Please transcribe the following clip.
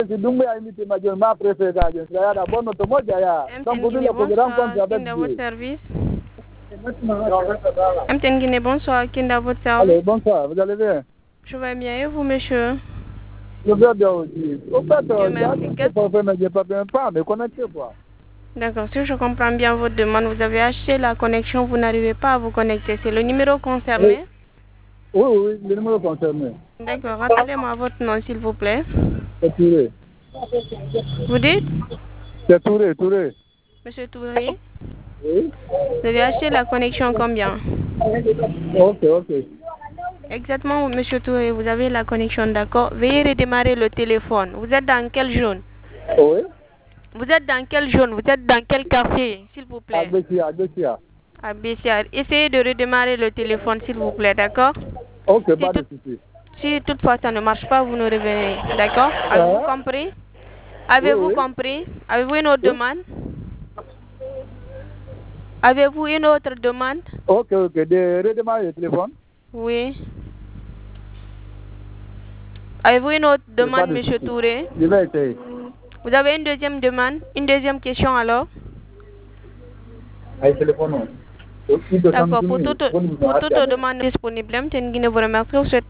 Si Doumbouya imite ma jeune, ma préférée, il y a la bonne automobile, il y a votre service. MTN Guinée, bonsoir, Kinda, votre service. Allez, bonsoir, vous allez bien? Je vais bien, et vous, monsieur? Je vais bien aussi. Au fait, merci. j'ai pas bien pas me connecter, quoi. D'accord, si je comprends bien votre demande, vous avez acheté la connexion, vous n'arrivez pas à vous connecter. C'est le numéro concerné? Oui, le numéro concerné. D'accord, rappelez-moi votre nom, s'il vous plaît. C'est Touré. Vous dites? C'est Touré. Monsieur Touré? Oui. Vous avez acheté la connexion combien? Ok. Exactement, monsieur Touré, vous avez la connexion, d'accord? Veuillez redémarrer le téléphone. Vous êtes dans quelle zone? Oui. Vous êtes dans quelle zone? Vous êtes dans quel quartier, s'il vous plaît? À Bessia. Essayez de redémarrer le téléphone, s'il vous plaît, d'accord? Ok, pas de souci. Si toutefois ça ne marche pas, vous nous revenez, d'accord? Avez-vous compris? Avez-vous compris? Avez-vous une autre demande? Avez-vous une autre demande? Ok. De redémarrer le téléphone? Oui. Avez-vous une autre demande, monsieur Touré? Je vais essayer. Vous avez une deuxième demande? Une deuxième question alors? Téléphone. D'accord, pour toute demande disponible, MTN Guinée vous remercie.